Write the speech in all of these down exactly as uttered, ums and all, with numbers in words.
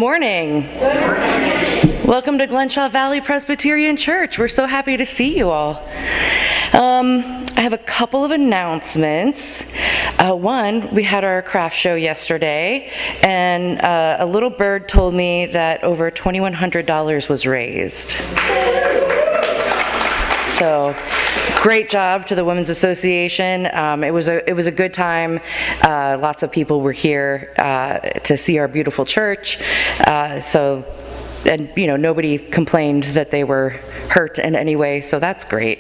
morning. Good morning. Welcome to Glenshaw Valley Presbyterian Church. We're so happy to see you all. Um, I have a couple of announcements. Uh, one, we had our craft show yesterday, and uh, a little bird told me that over twenty-one hundred dollars was raised. So, great job to the Women's Association. Um, it was a it was a good time. Uh, lots of people were here uh, to see our beautiful church. Uh, so, and you know, nobody complained that they were hurt in any way. So that's great.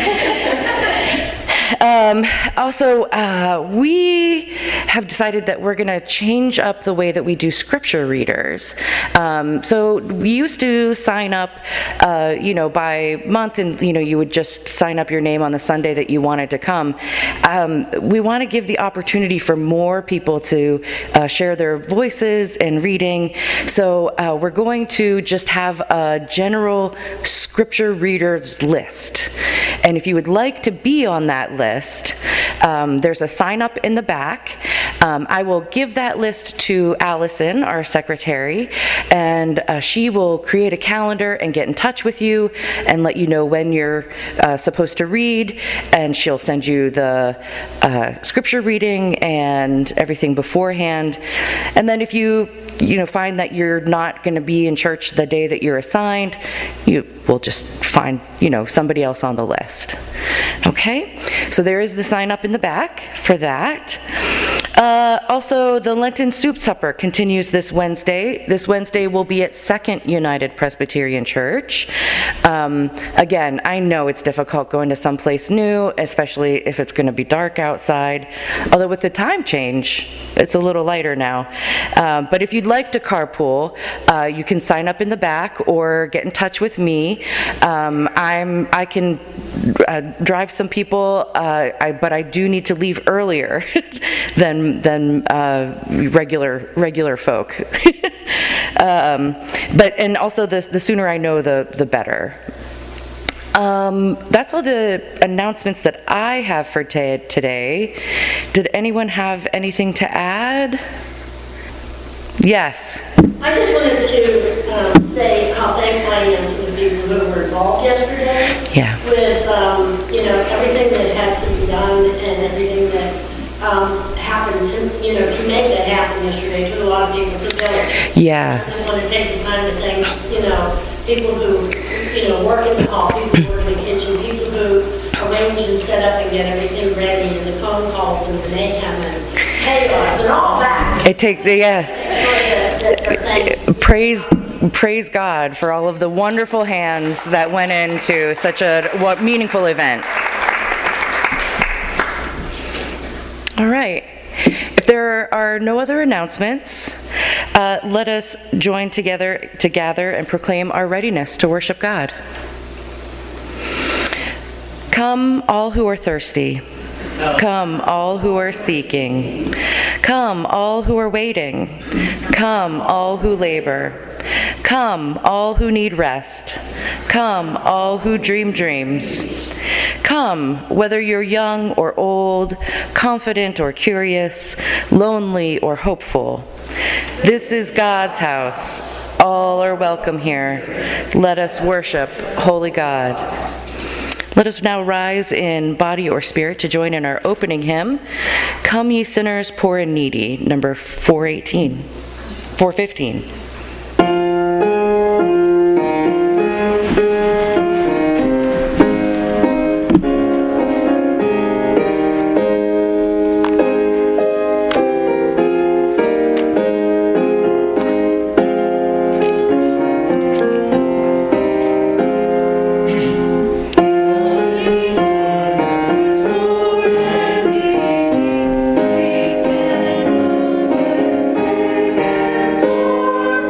Um, also, uh, we have decided that we're going to change up the way that we do scripture readers. Um, so we used to sign up, uh, you know, by month, and you know, you would just sign up your name on the Sunday that you wanted to come. Um, we want to give the opportunity for more people to uh, share their voices and reading. So uh, we're going to just have a general scripture readers list, and if you would like to be on that list, um, there's a sign up in the back. Um, I will give that list to Allison, our secretary, and uh, she will create a calendar and get in touch with you and let you know when you're uh, supposed to read, and she'll send you the uh, scripture reading and everything beforehand. And then if you you know find that you're not going to be in church the day that you're assigned, you will just find you know somebody else on the list. Okay, so there is the sign up in the back for that. Uh, also, the Lenten Soup Supper continues this Wednesday. This Wednesday will be at Second United Presbyterian Church. Um, again, I know it's difficult going to someplace new, especially if it's going to be dark outside. Although with the time change, it's a little lighter now. Um, but if you'd like to carpool, uh, you can sign up in the back or get in touch with me. Um, I'm I can uh, drive some people, uh, I, but I do need to leave earlier than than uh, regular regular folk. um, but and also the the sooner I know, the the better. Um, that's all the announcements that I have for t- today. Did anyone have anything to add? Yes. I just wanted to um, say how thankful I am to the people who were involved yesterday. Yeah. With um, you know everything that had to be done and everything that um, happened to you know to make that happen yesterday. To a lot of people to do it. Yeah. I just want to take the time to thank you know people who you know work in the hall, people who work in the kitchen, people who arrange and set up and get everything ready, and the phone calls and the mayhem and chaos and all that. It takes yeah. Praise, praise God for all of the wonderful hands that went into such a what meaningful event. All right. If there are no other announcements, uh, let us join together to gather and proclaim our readiness to worship God. Come, all who are thirsty. Come, all who are seeking. Come, all who are waiting. Come, all who labor. Come, all who need rest. Come, all who dream dreams. Come, whether you're young or old, confident or curious, lonely or hopeful. This is God's house. All are welcome here. Let us worship Holy God. Let us now rise in body or spirit to join in our opening hymn, Come Ye Sinners, Poor and Needy, number four eighteen, four fifteen. Sing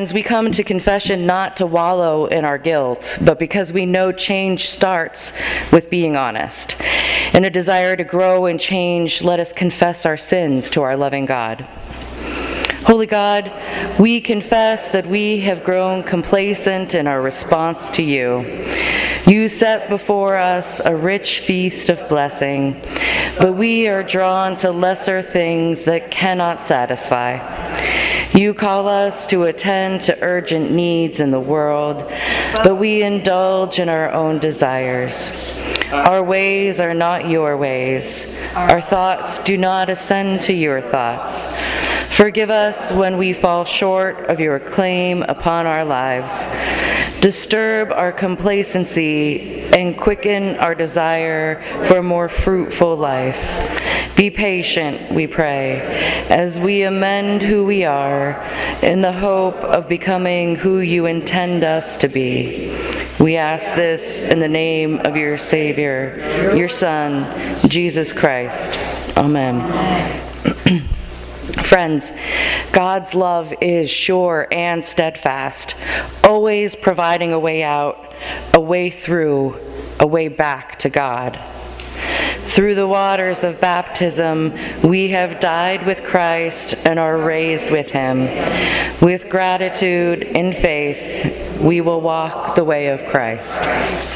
Friends, we come to confession not to wallow in our guilt, but because we know change starts with being honest. In a desire to grow and change, let us confess our sins to our loving God. Holy God, we confess that we have grown complacent in our response to you. You set before us a rich feast of blessing, but we are drawn to lesser things that cannot satisfy. You call us to attend to urgent needs in the world, but we indulge in our own desires. Our ways are not your ways. Our thoughts do not ascend to your thoughts. Forgive us when we fall short of your claim upon our lives. Disturb our complacency and quicken our desire for a more fruitful life. Be patient, we pray, as we amend who we are in the hope of becoming who you intend us to be. We ask this in the name of your Savior, your Son, Jesus Christ. Amen. Friends, God's love is sure and steadfast, always providing a way out, a way through, a way back to God. Through the waters of baptism, we have died with Christ and are raised with him. With gratitude and faith, we will walk the way of Christ.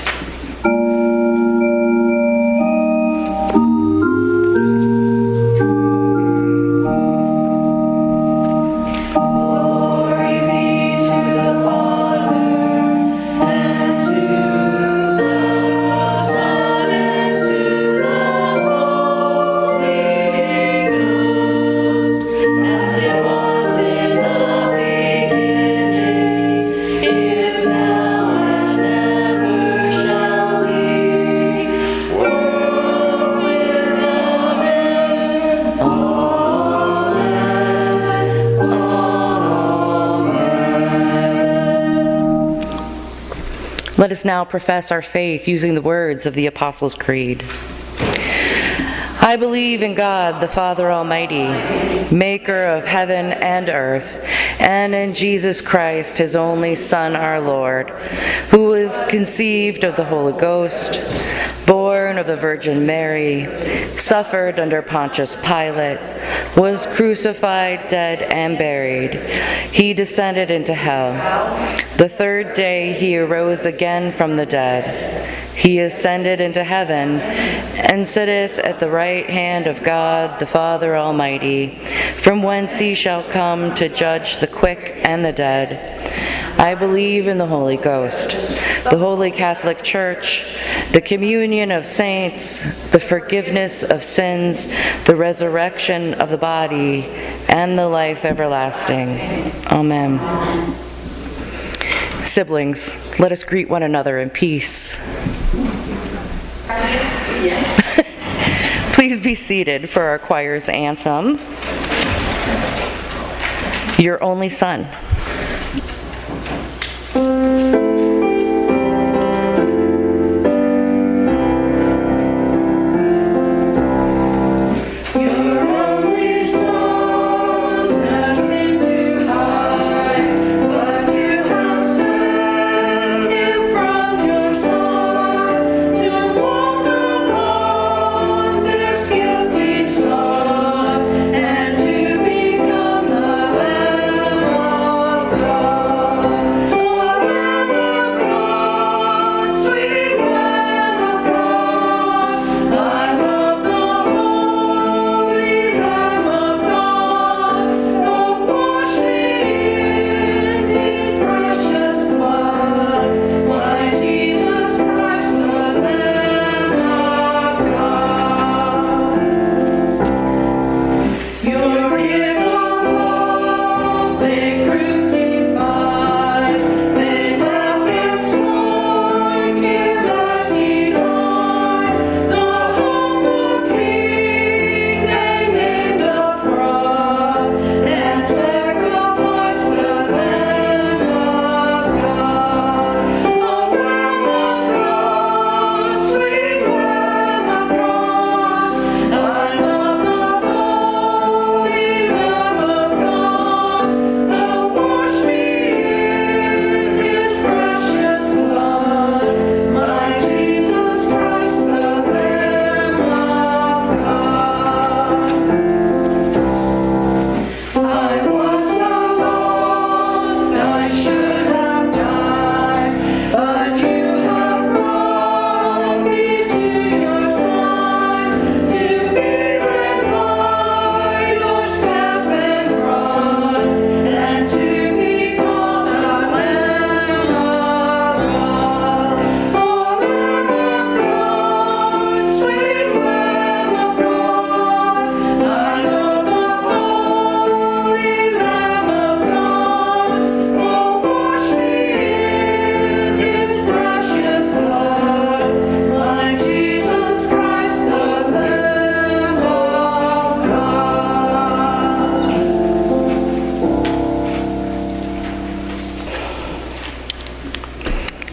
Let us now profess our faith using the words of the Apostles' Creed. I believe in God, the Father Almighty, maker of heaven and earth, and in Jesus Christ, his only Son, our Lord, who was conceived of the Holy Ghost, born of the Virgin Mary, suffered under Pontius Pilate, was crucified, dead, and buried. He descended into hell. The third day he arose again from the dead. He ascended into heaven and sitteth at the right hand of God the Father Almighty, from whence he shall come to judge the quick and the dead. I believe in the Holy Ghost, the Holy Catholic Church, the communion of saints, the forgiveness of sins, the resurrection of the body, and the life everlasting. Amen. Siblings, let us greet one another in peace. Please be seated for our choir's anthem, Your Only Son. And to become the Lamb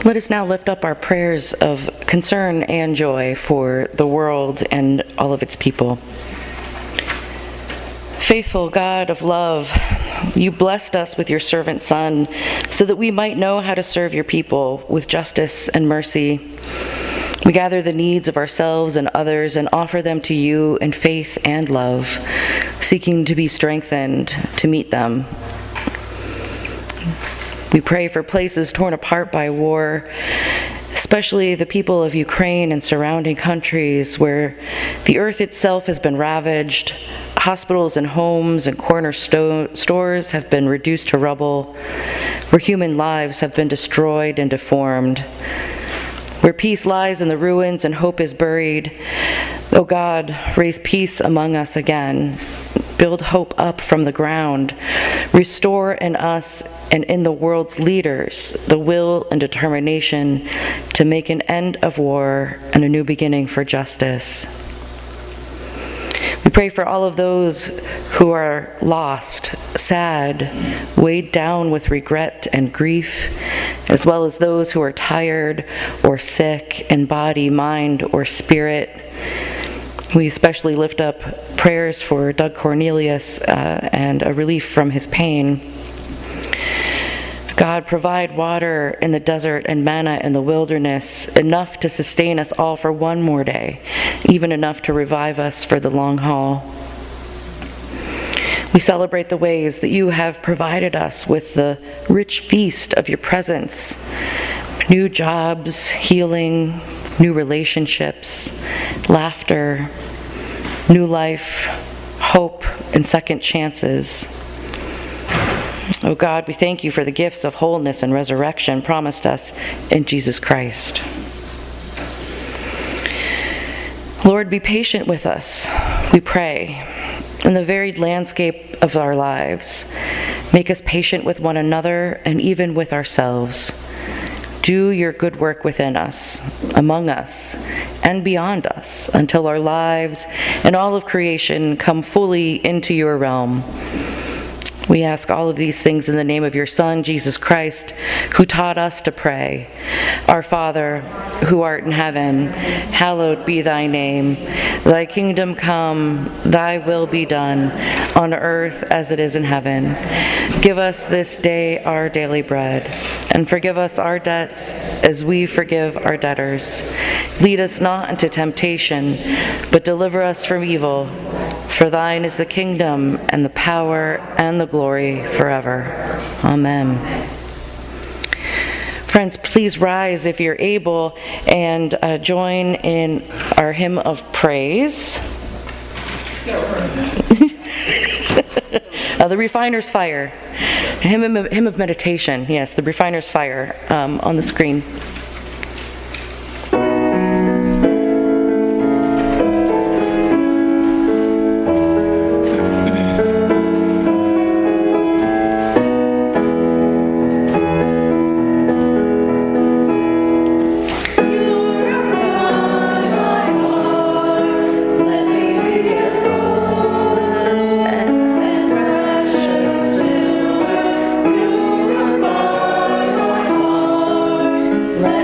Let us now lift up our prayers of concern and joy for the world and all of its people. Faithful God of love, you blessed us with your servant Son so that we might know how to serve your people with justice and mercy. We gather the needs of ourselves and others and offer them to you in faith and love, seeking to be strengthened to meet them. We pray for places torn apart by war, especially the people of Ukraine and surrounding countries where the earth itself has been ravaged. Hospitals and homes and corner sto- stores have been reduced to rubble, where human lives have been destroyed and deformed, where peace lies in the ruins and hope is buried. O God, raise peace among us again. Build hope up from the ground. Restore in us and in the world's leaders the will and determination to make an end of war and a new beginning for justice. We pray for all of those who are lost, sad, weighed down with regret and grief, as well as those who are tired or sick in body, mind, or spirit. We especially lift up prayers for Doug Cornelius uh, and a relief from his pain. God, provide water in the desert and manna in the wilderness, enough to sustain us all for one more day, even enough to revive us for the long haul. We celebrate the ways that you have provided us with the rich feast of your presence, new jobs, healing, new relationships, laughter, new life, hope, and second chances. Oh God, we thank you for the gifts of wholeness and resurrection promised us in Jesus Christ. Lord, be patient with us, we pray, in the varied landscape of our lives. Make us patient with one another and even with ourselves. Do your good work within us, among us, and beyond us, until our lives and all of creation come fully into your realm. We ask all of these things in the name of your Son, Jesus Christ, who taught us to pray. Our Father, who art in heaven, hallowed be thy name. Thy kingdom come, thy will be done, on earth as it is in heaven. Give us this day our daily bread, and forgive us our debts as we forgive our debtors. Lead us not into temptation, but deliver us from evil. For thine is the kingdom, and the power, and the glory forever. Amen. Friends, please rise if you're able and uh, join in our hymn of praise. uh, the Refiner's Fire. Hymn of, hymn of meditation, yes, the Refiner's Fire um, on the screen. Let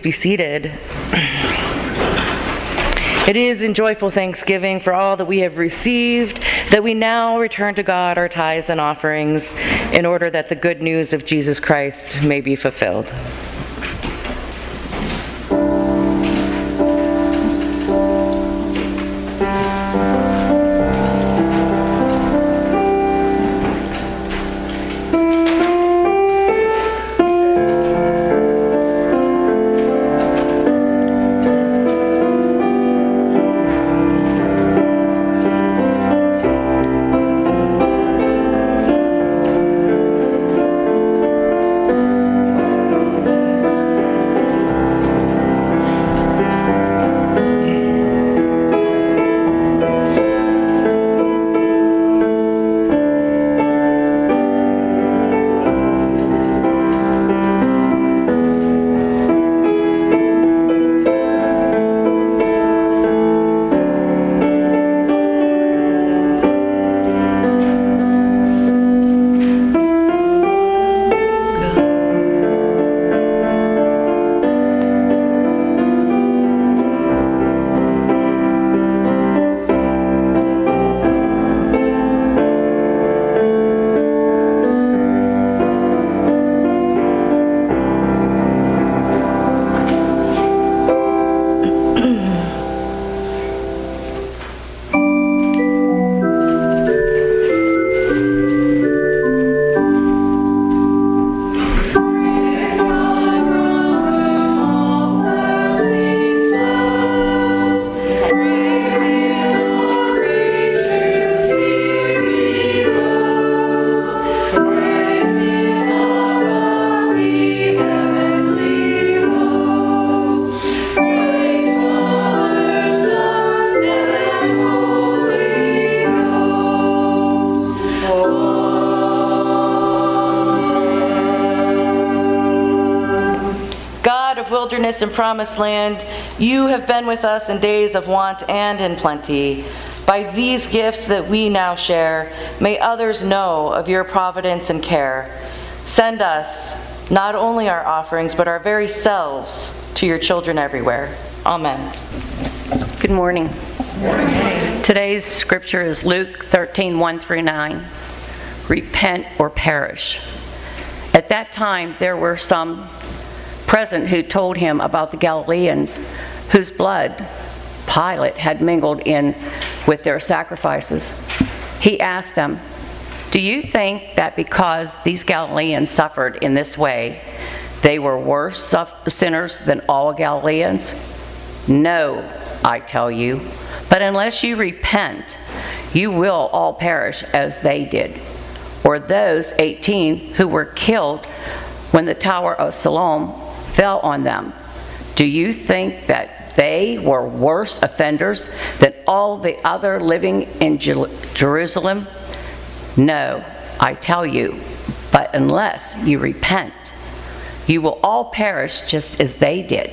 be seated. It is in joyful thanksgiving for all that we have received that we now return to God our tithes and offerings in order that the good news of Jesus Christ may be fulfilled. Wilderness and promised land, you have been with us in days of want and in plenty. By these gifts that we now share, may others know of your providence and care. Send us not only our offerings, but our very selves to your children everywhere. Amen. Good morning. Good morning. Today's scripture is Luke thirteen, one through nine. Repent or perish. At that time, there were some present who told him about the Galileans whose blood Pilate had mingled in with their sacrifices. He asked them, "Do you think that because these Galileans suffered in this way, they were worse sinners than all Galileans? No, I tell you, but unless you repent, you will all perish as they did. Or those eighteen who were killed when the Tower of Siloam fell on them. Do you think that they were worse offenders than all the other living in Jerusalem? No, I tell you, but unless you repent, you will all perish just as they did."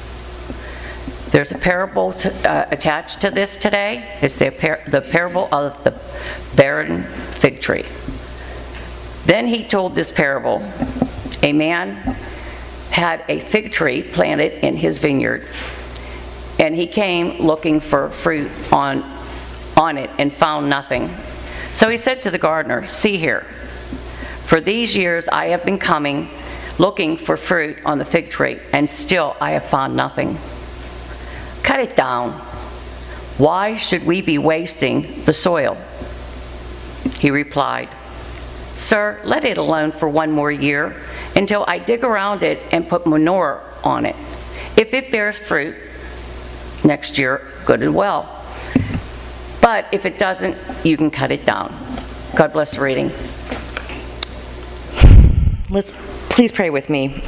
There's a parable to, uh, attached to this today. It's the, par- the parable of the barren fig tree. Then he told this parable. A man had a fig tree planted in his vineyard, and he came looking for fruit on, on it and found nothing. So he said to the gardener, "See here, for these years I have been coming looking for fruit on the fig tree, and still I have found nothing. Cut it down. Why should we be wasting the soil?" He replied, "Sir, let it alone for one more year until I dig around it and put manure on it. If it bears fruit next year, good and well. But if it doesn't, you can cut it down." God bless the reading. Let's please pray with me.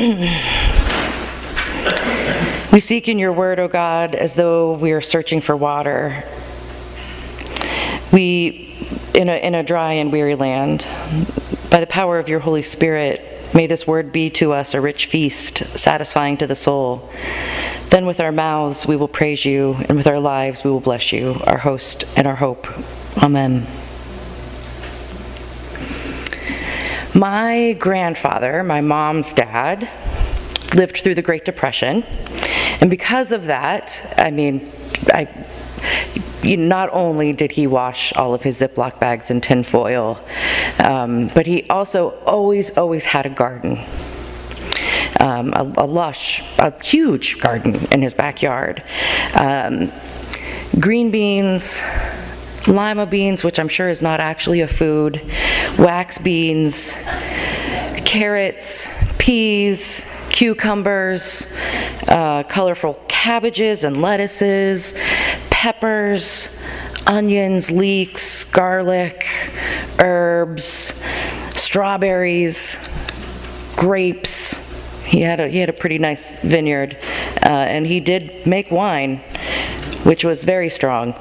We seek in your word, O God, as though we are searching for water. We, in a, in a dry and weary land, by the power of your Holy Spirit, may this word be to us a rich feast, satisfying to the soul. Then with our mouths we will praise you, and with our lives we will bless you, our host and our hope. Amen. My grandfather, my mom's dad, lived through the Great Depression. And because of that, I mean, I, you know, not only did he wash all of his Ziploc bags in tin foil, um, but he also always, always had a garden. Um, a, a lush, a huge garden in his backyard. Um, green beans, lima beans, which I'm sure is not actually a food, wax beans, carrots, peas, cucumbers, uh, colorful cabbages and lettuces, peppers, onions, leeks, garlic, herbs, strawberries, grapes. He had a, he had a pretty nice vineyard, uh, and he did make wine, which was very strong,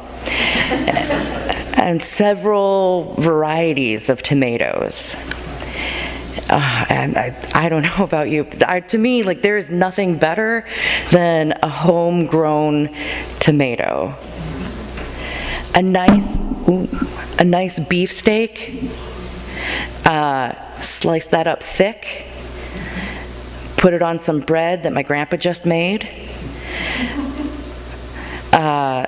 and several varieties of tomatoes. Uh, and I, I don't know about you, but I, to me, like, there is nothing better than a homegrown tomato. A nice, ooh, a nice beef steak, uh, slice that up thick, put it on some bread that my grandpa just made. Uh,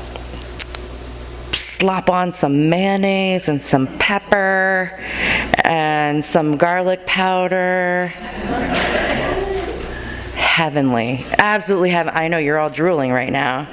slop on some mayonnaise and some pepper and some garlic powder. Heavenly. Absolutely heaven. I know you're all drooling right now.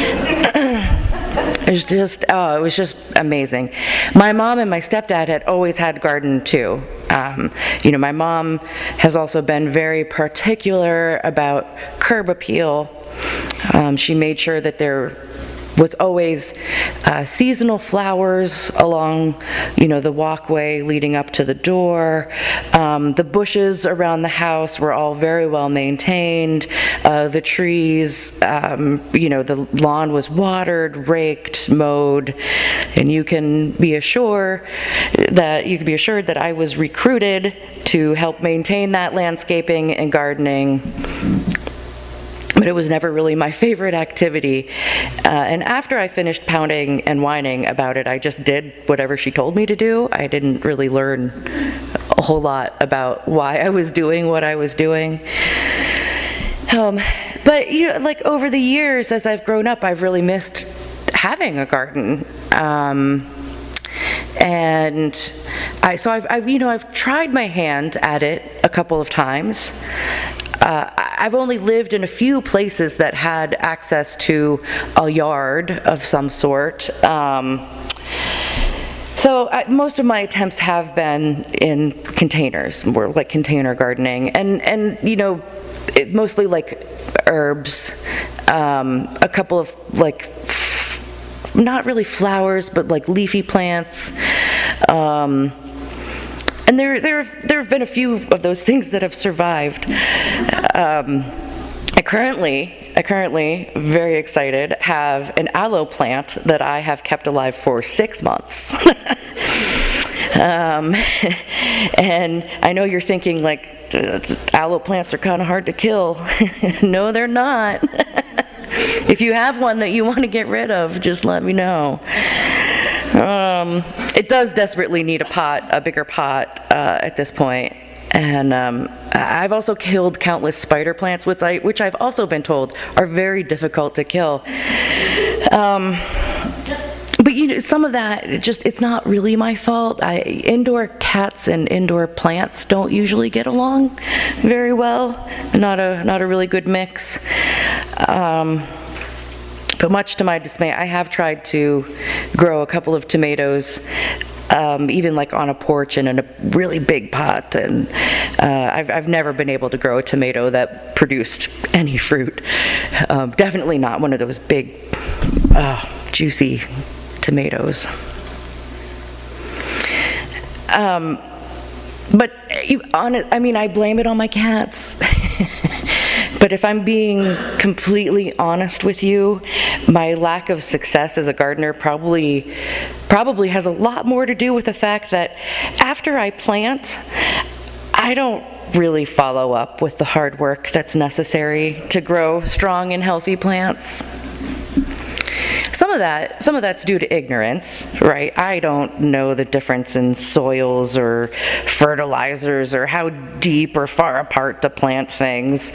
It was just, oh, it was just amazing. My mom and my stepdad had always had garden too. Um, you know, my mom has also been very particular about curb appeal. Um, she made sure that there was always uh, seasonal flowers along, you know, the walkway leading up to the door. Um, the bushes around the house were all very well maintained. Uh, the trees, um, you know, the lawn was watered, raked, mowed, and you can be assured that you can be assured that I was recruited to help maintain that landscaping and gardening. But it was never really my favorite activity. Uh, and after I finished pounding and whining about it, I just did whatever she told me to do. I didn't really learn a whole lot about why I was doing what I was doing. Um, but, you know, like over the years, as I've grown up, I've really missed having a garden. Um, and I, so I've, I've, you know, I've tried my hand at it a couple of times. Uh, I've only lived in a few places that had access to a yard of some sort. Um, so I, most of my attempts have been in containers, more like container gardening, and and you know, it, mostly like herbs, um, a couple of like f- not really flowers, but like leafy plants. Um, And there, there, there have been a few of those things that have survived. Um, I currently, I currently, very excited, have an aloe plant that I have kept alive for six months. um, and I know you're thinking, like, aloe plants are kind of hard to kill. No, they're not. If you have one that you want to get rid of, just let me know. Um, it does desperately need a pot, a bigger pot uh, at this point. And um, I've also killed countless spider plants, which, I, which I've also been told are very difficult to kill. Um, but you know, some of that, it just it's not really my fault. I, indoor cats and indoor plants don't usually get along very well. Not a, not a really good mix. Um, But much to my dismay, I have tried to grow a couple of tomatoes, um, even like on a porch and in a really big pot. And uh, I've, I've never been able to grow a tomato that produced any fruit. Um, definitely not one of those big, uh, juicy tomatoes. Um, but you, on it, I mean, I blame it on my cats. But if I'm being completely honest with you, my lack of success as a gardener probably probably has a lot more to do with the fact that after I plant, I don't really follow up with the hard work that's necessary to grow strong and healthy plants. Some of that, some of that's due to ignorance, right? I don't know the difference in soils or fertilizers or how deep or far apart to plant things.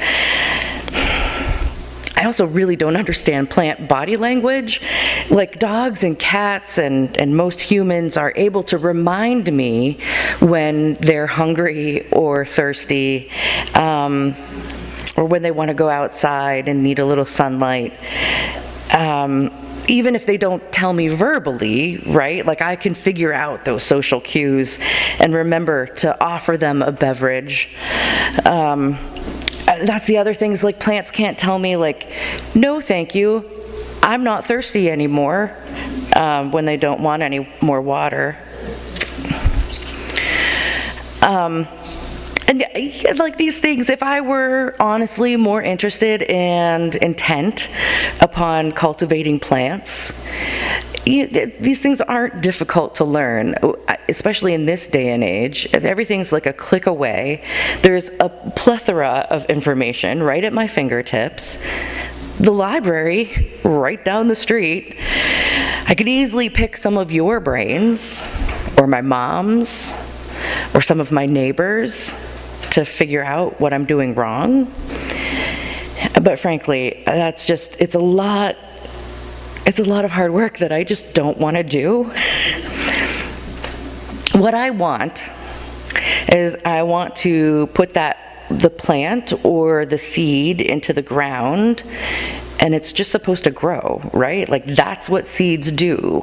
I also really don't understand plant body language. Like dogs and cats and, and most humans are able to remind me when they're hungry or thirsty, um, or when they want to go outside and need a little sunlight. Um, even if they don't tell me verbally, right? Like I can figure out those social cues and remember to offer them a beverage. Um, That's the other things, like plants can't tell me, like, no thank you, I'm not thirsty anymore, um, when they don't want any more water. Um, and like these things, if I were honestly more interested and intent upon cultivating plants, these things aren't difficult to learn, especially in this day and age. Everything's like a click away. There's a plethora of information right at my fingertips. The library right down the street. I could easily pick some of your brains, or my mom's, or some of my neighbors to figure out what I'm doing wrong. But frankly, that's just, it's a lot It's a lot of hard work that I just don't want to do. What I want is I want to put that, the plant or the seed into the ground, and it's just supposed to grow, right? Like that's what seeds do.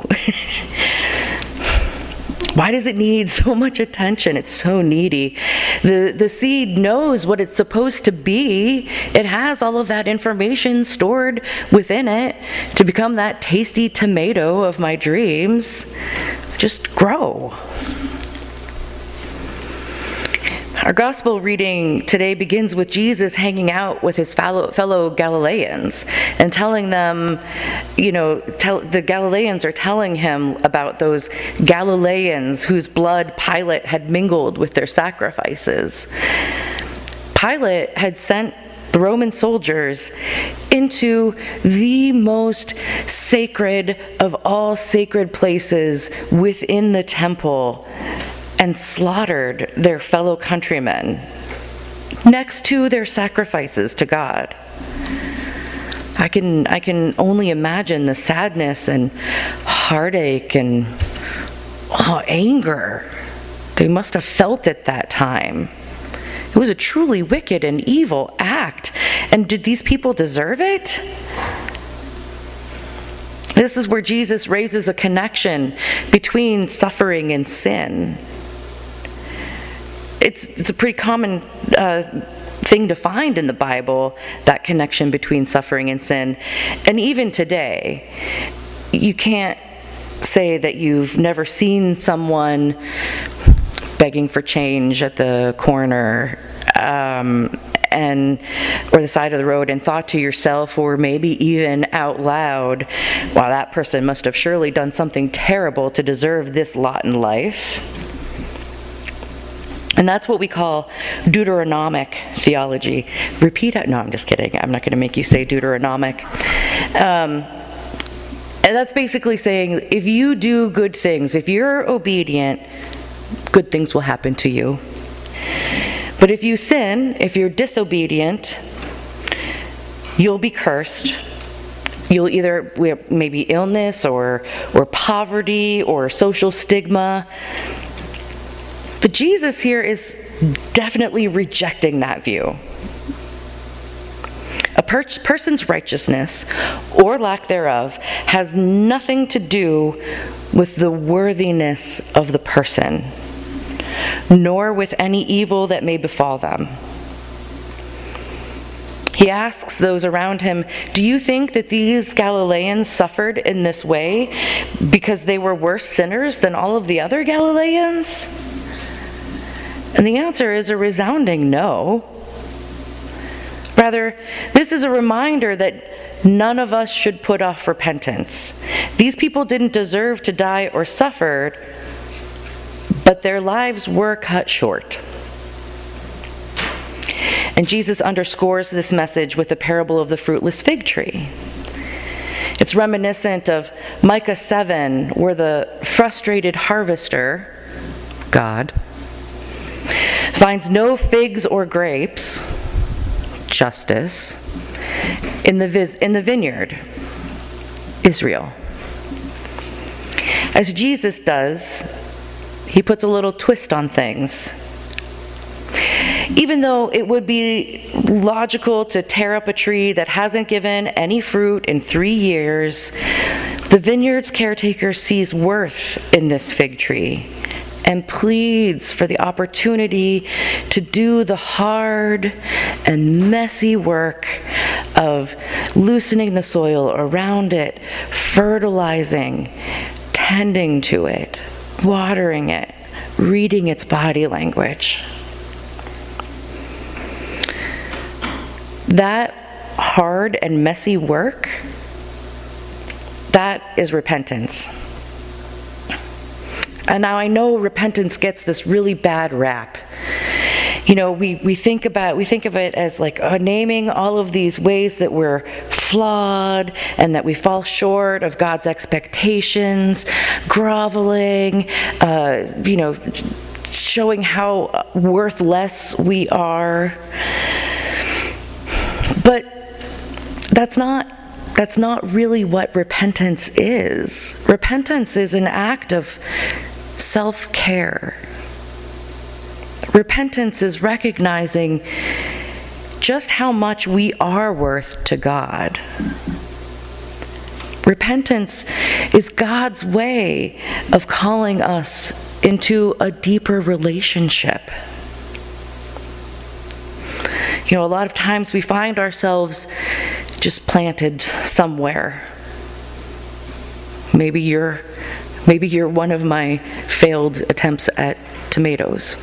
Why does it need so much attention? It's so needy. The the seed knows what it's supposed to be. It has all of that information stored within it to become that tasty tomato of my dreams. Just grow. Our gospel reading today begins with Jesus hanging out with his fellow, fellow Galileans and telling them, you know, tell, the Galileans are telling him about those Galileans whose blood Pilate had mingled with their sacrifices. Pilate had sent the Roman soldiers into the most sacred of all sacred places within the temple and slaughtered their fellow countrymen next to their sacrifices to God. I can I can only imagine the sadness and heartache and oh, anger they must have felt at that time. It was a truly wicked and evil act. And did these people deserve it? This is where Jesus raises a connection between suffering and sin. It's, it's a pretty common uh, thing to find in the Bible, that connection between suffering and sin. And even today, you can't say that you've never seen someone begging for change at the corner um, and or the side of the road and thought to yourself, or maybe even out loud, wow, that person must have surely done something terrible to deserve this lot in life. And that's what we call Deuteronomic theology. Repeat it. No, I'm just kidding. I'm not going to make you say Deuteronomic. Um, and that's basically saying, if you do good things, if you're obedient, good things will happen to you. But if you sin, if you're disobedient, you'll be cursed. You'll either, maybe illness or or poverty or social stigma. But Jesus here is definitely rejecting that view. A per- person's righteousness, or lack thereof, has nothing to do with the worthiness of the person, nor with any evil that may befall them. He asks those around him, do you think that these Galileans suffered in this way because they were worse sinners than all of the other Galileans? And the answer is a resounding no. Rather, this is a reminder that none of us should put off repentance. These people didn't deserve to die or suffer, but their lives were cut short. And Jesus underscores this message with the parable of the fruitless fig tree. It's reminiscent of Micah seven, where the frustrated harvester, God, finds no figs or grapes, justice, in the, vis- in the vineyard, Israel. As Jesus does, he puts a little twist on things. Even though it would be logical to tear up a tree that hasn't given any fruit in three years, the vineyard's caretaker sees worth in this fig tree and pleads for the opportunity to do the hard and messy work of loosening the soil around it, fertilizing, tending to it, watering it, reading its body language. That hard and messy work, that is repentance. And now I know repentance gets this really bad rap. You know, we, we think about we think of it as like uh, naming all of these ways that we're flawed and that we fall short of God's expectations, groveling, uh, you know, showing how worthless we are. But that's not that's not really what repentance is. Repentance is an act of self-care. Repentance is recognizing just how much we are worth to God. Repentance is God's way of calling us into a deeper relationship. You know, a lot of times we find ourselves just planted somewhere. Maybe you're, maybe you're one of my failed attempts at tomatoes.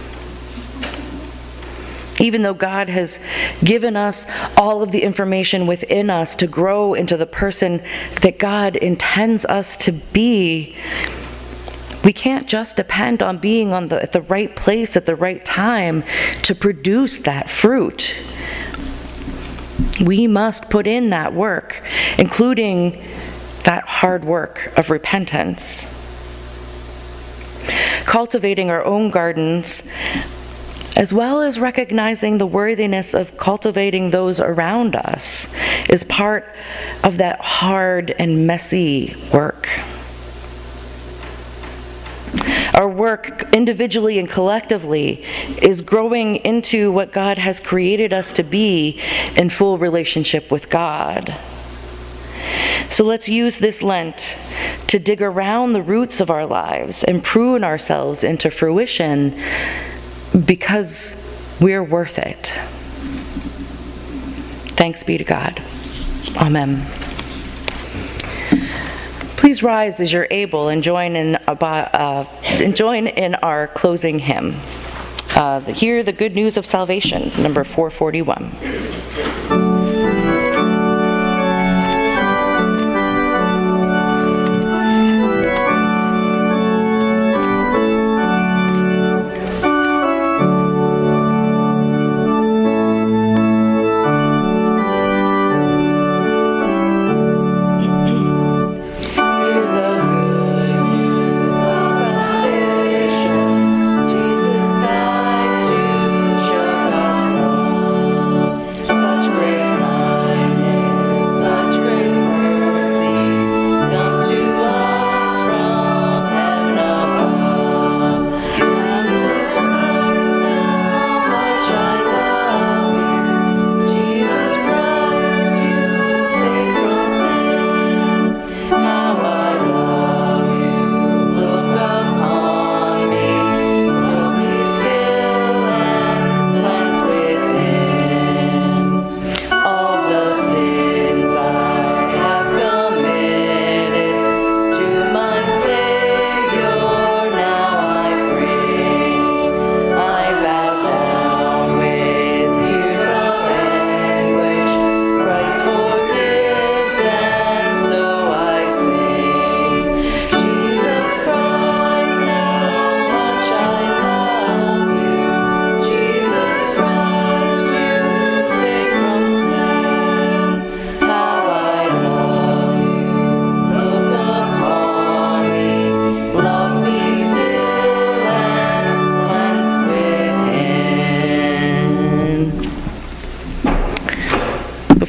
Even though God has given us all of the information within us to grow into the person that God intends us to be, we can't just depend on being on the, at the right place at the right time to produce that fruit. We must put in that work, including that hard work of repentance. Cultivating our own gardens, as well as recognizing the worthiness of cultivating those around us, is part of that hard and messy work. Our work, individually and collectively, is growing into what God has created us to be in full relationship with God. So let's use this Lent to dig around the roots of our lives and prune ourselves into fruition because we're worth it. Thanks be to God. Amen. Please rise as you're able and join in, uh, and join in our closing hymn. Uh, hear the good news of salvation, number four forty-one.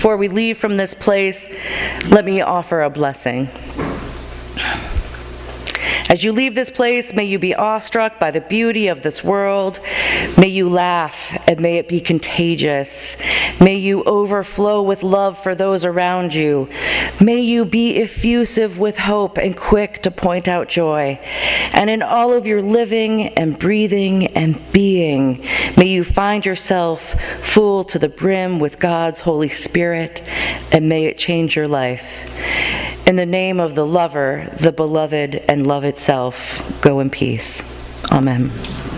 before we leave from this place, let me offer a blessing. As you leave this place, may you be awestruck by the beauty of this world. May you laugh, and may it be contagious. May you overflow with love for those around you. May you be effusive with hope and quick to point out joy. And in all of your living and breathing and being, may you find yourself full to the brim with God's Holy Spirit, and may it change your life. In the name of the lover, the beloved, and love itself, go in peace. Amen.